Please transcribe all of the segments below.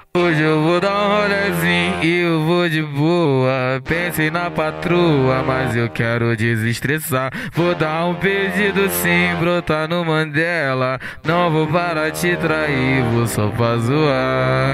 Hoje eu vou dar um rolezinho e eu vou de boa. Pensei na patroa, mas eu quero desestressar. Vou dar um pedido sim, brotar no Mandela. Não vou parar de te trair, vou só pra zoar.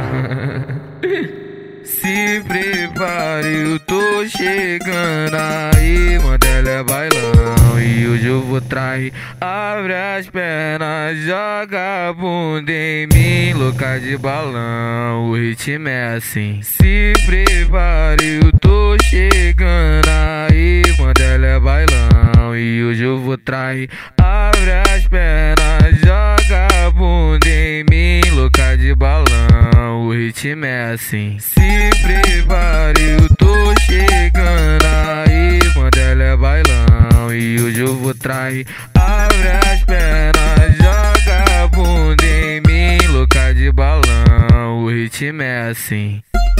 Se prepare, eu tô chegando aí, Mandela é bailão e hoje eu vou trair. Abre as pernas, joga a bunda em mim, louca de balão, o ritmo é assim. Se prepare, eu tô chegando aí, Mandela é bailão e hoje eu vou trair. Abre as pernas, joga a bunda em mim, louca de balão, o ritmo é assim. Se prepare, eu tô chegando aí, Mandela é bailão e hoje eu vou trair. Abre as pernas, joga a bunda em mim, louca de balão, o ritmo é assim.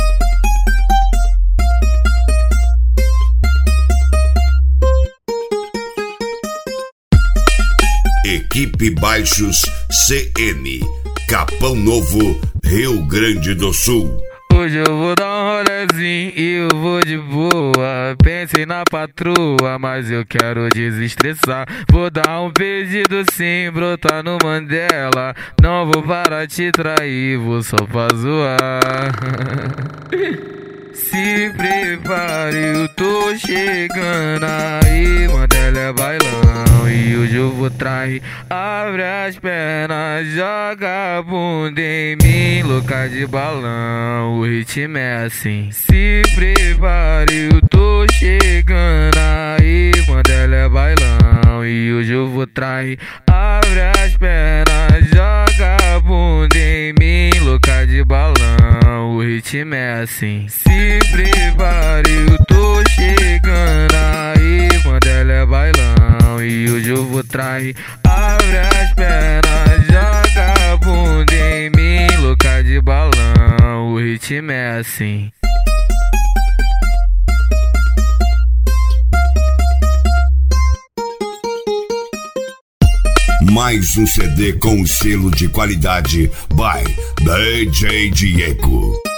Equipe Baixos CN, Capão Novo, Rio Grande do Sul. Hoje eu vou dar um rolezinho e eu vou de boa. Pensei na patroa, mas eu quero desestressar. Vou dar um pedido sim, brotar no Mandela. Não vou parar de te trair, vou só pra zoar. Se prepare, eu tô chegando aí, Mandela é bailão e hoje eu vou trair. Abre as pernas, joga a bunda em mim, louca de balão, o ritmo é assim. Se prepare, eu tô chegando aí, Mandela é bailão e hoje eu vou trair. Abre as pernas, joga a bunda em mim, louca de balão, o ritmo é assim. Se prepare, eu tô chegando aí, Mandela é bailão e hoje eu vou trair. Abre as pernas, joga a bunda em mim, louca de balão, o ritmo é assim. Mais um CD com selo de qualidade by DJ Diego.